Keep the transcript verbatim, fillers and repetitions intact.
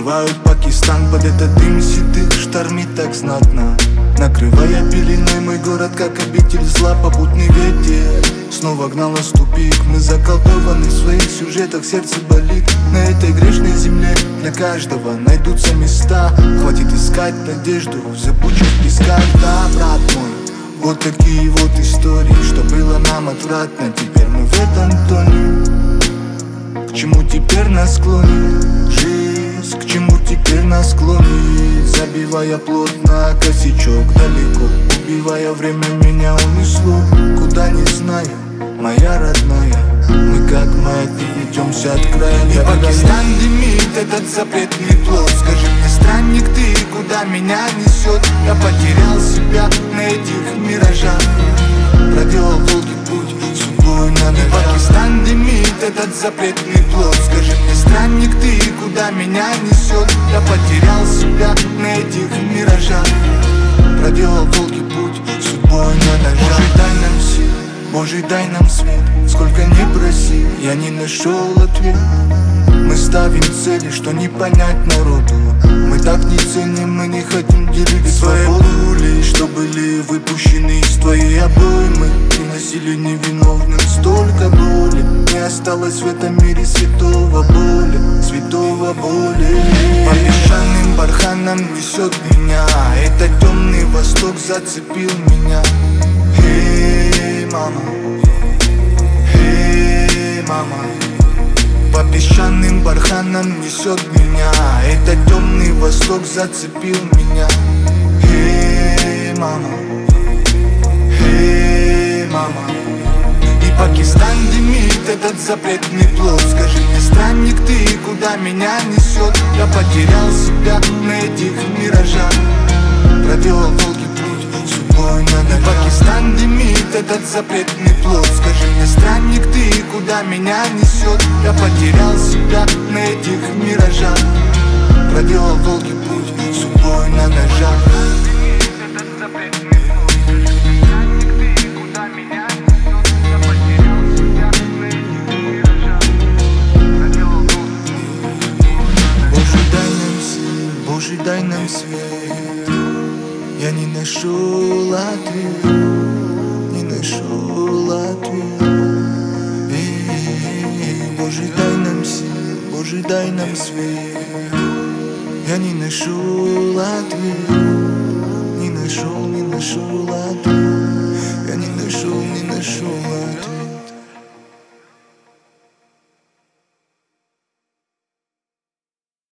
Скрывают Пакистан под этот дым седых, штормит так знатно, накрывая пеленой мой город, как обитель зла. Попутный ветер снова гнал нас в тупик. Мы заколдованы в своих сюжетах, сердце болит. На этой грешной земле для каждого найдутся места. Хватит искать надежду в зыбучих песках. Да, брат мой, вот такие вот истории, что было нам отвратно, теперь мы в этом тоне. К чему теперь нас клонит жизнь, к чему теперь нас клонит? Забивая плотно косячок далеко, убивая время меня унесло. Куда не знаю, моя родная, мы как маятник несемся от края. И Пакистан дымит этот запретный плод. Скажи мне, странник, ты куда меня несет? Я потерял себя на этих миражах, проделал долгий путь судьбой на ножах. Пакистан дымит этот запретный плод. Скажи мне, странник, ты куда меня несет? Я потерял себя на этих миражах, проделал долгий путь судьбой на ножах. Боже, дай нам сил, Боже, дай нам свет. Сколько не проси, я не нашел ответ. Мы ставим цели, что не понять народу. Мы так не ценим, мы не хотим делить свои пули, что были выпущены из твоей обоймы. Приносили невиновным столько боли. Не осталось в этом мире святого боли, святого боли. По песчаным барханам несет меня, этот темный восток зацепил меня. Эй, мама, эй, мама. По песчаным барханам несет меня, этот темный восток зацепил меня. Эй, мама, эй, мама. И Пакистан дымит этот запретный плод. Скажи мне, странник, ты куда меня несет? Я потерял себя на этих миражах, проделал долгий путь судьбой на ножах. Пакистан дымит этот запретный плод. Скажи мне, странник, ты куда меня несет? Я потерял себя на этих миражах, проделал долгий путь судьбой на ножах. Боже, дай нам свет. Я не нашел ответ, не нашел ответ. Эй, Боже, дай нам сил, Боже, дай нам свет. Я не нашел ответ, не нашел, не нашел ответ. Я не нашел